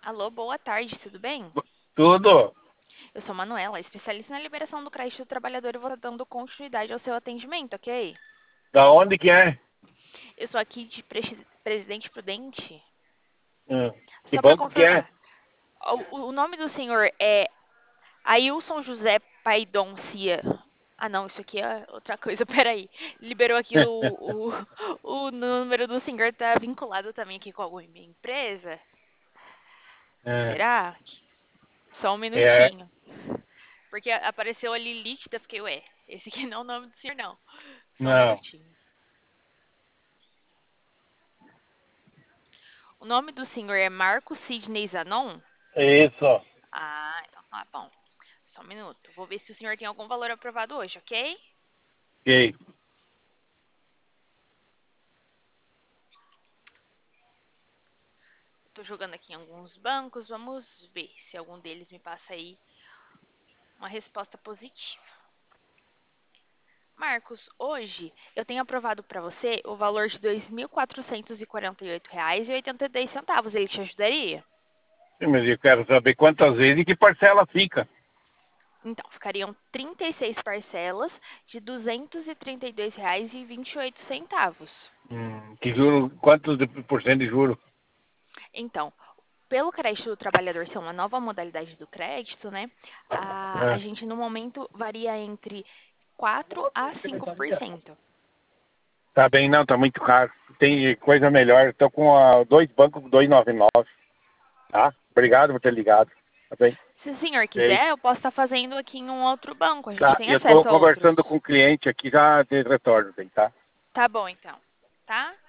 Alô, boa tarde, tudo bem? Tudo. Eu sou Manuela, especialista na liberação do crédito do trabalhador e vou dando continuidade ao seu atendimento, ok? Da onde que é? Eu sou aqui de Presidente Prudente. Que Só para banco que é? confirmar, o nome do senhor é Ailson José Paidoncia. Ah, não, isso aqui é outra coisa, peraí. Liberou aqui o número do senhor, tá vinculado também aqui com alguma empresa? É, Será? Só um é, minutinho. Porque apareceu ali líquida, fiquei, ué, esse aqui não é o nome do senhor, não. Só um não, minutinho. O nome do senhor é Marco Sidney Zanon? é isso. Ah, então tá bom. Só um minuto. Vou ver se o senhor tem algum valor aprovado hoje, ok? Ok. Tô jogando aqui em alguns bancos, vamos ver se algum deles me passa aí uma resposta positiva. Marcos, hoje eu tenho aprovado para você o valor de R$ 2.448,82. Ele te ajudaria? Mas eu quero saber quantas vezes e que parcela fica. Então, ficariam 36 parcelas de R$ 232,28. Que juro, quantos por cento de juro? Então, pelo crédito do trabalhador ser uma nova modalidade do crédito, né? A É. gente no momento varia entre 4 a 5%. Tá bem, não, tá muito caro. Tem coisa melhor. Estou com dois bancos com 2,99. Tá? Obrigado por ter ligado. Tá bem? Se o senhor Ok. quiser, eu posso estar fazendo aqui em um outro banco. A gente Tá, tem eu estou acesso a conversando outros. com o cliente aqui, já de retorno, bem, tá? Tá bom, então. Tá?